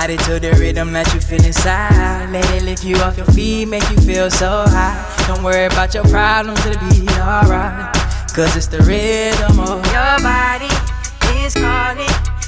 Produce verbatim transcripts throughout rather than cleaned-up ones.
body to the rhythm that you feel inside. Let it lift you off your feet, make you feel so high. Don't worry about your problems, it'll be alright. Cause it's the rhythm of your body is calling.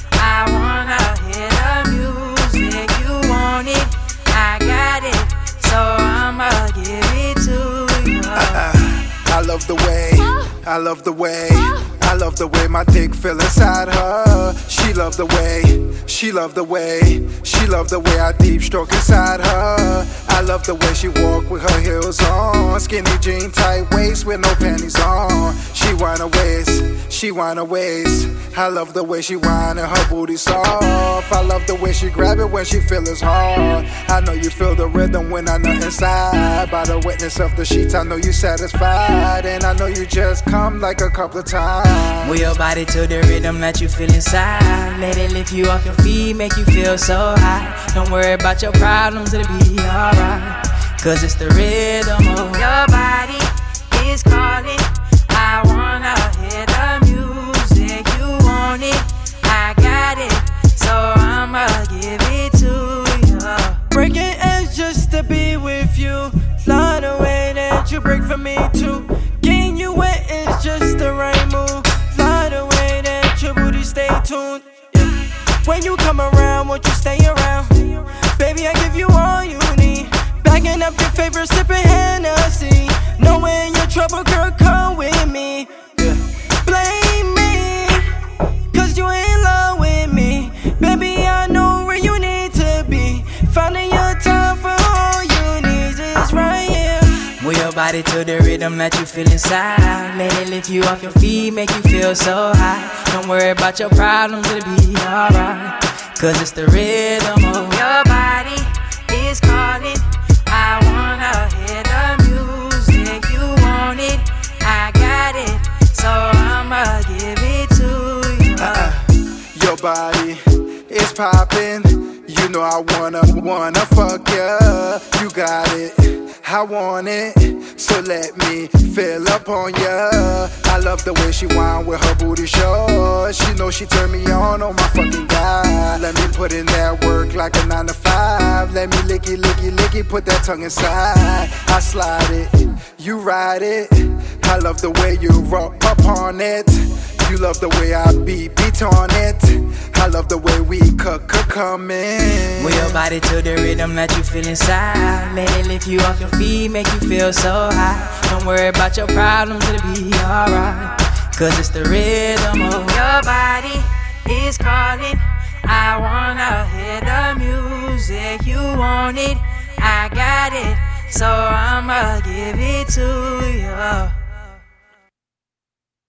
I wanna hear the music, you want it, I got it, so I'ma give it to you. uh, I love the way, I love the way, I love the way my dick feel inside her. She love the way, she love the way, she love the way I deep stroke inside her. I love the way she walk with her heels on, skinny jean, tight waist with no panties on. She whine her waist, she whine her waist. I love the way she whine and her booty soft. I love the way she grab it when she feel it's hard. I know you feel the rhythm when I nut inside. By the wetness of the sheets, I know you satisfied, and I know you just come like a couple of times. Move your body to the rhythm that you feel inside. Let it lift you off your feet, make you feel so high. Don't worry about your problems, it'll be alright. Cause it's the rhythm of your body is calling. I wanna hear the music, you want it, I got it, so I'ma give it to you. Breaking edge just to be with you. Fly the way that you break for me too. Getting you wet is just the right move. Fly the way that your booty stay tuned. Yeah. When you come around, won't you stay around? Baby, I give you all you need. Bagging up your favorite, sipping Hennessy. Knowing your trouble, girl, come with me. Yeah. Blame me, cause you in love with me. Baby, I know where you need to be. Finding your time for all you need is right here. Move your body to the rhythm that you feel inside. Let it lift you off your feet, make you feel so high. Don't worry about your problems, it'll be alright. Cause it's the rhythm of your body is calling. I wanna hear the music, you want it, I got it, so I'ma give it to you. uh-uh. Your body is popping, you know I wanna, wanna fuck ya. You got it, I want it, so let me fill up on ya. I love the way she whine with her booty short. She know she turn me on, oh my fucking God. Let me put in that work like a nine to five. Let me licky, licky, licky, put that tongue inside. I slide it, you ride it. I love the way you rock up on it. You love the way I beat, beat on it. I love the way we cook, cook, come in. Move your body to the rhythm that you feel inside. Let it lift you off your feet, make you feel so high. Don't worry about your problems, it'll be alright. Cause it's the rhythm of your body is calling. I wanna hear the music, you want it, I got it, so I'ma give it to you.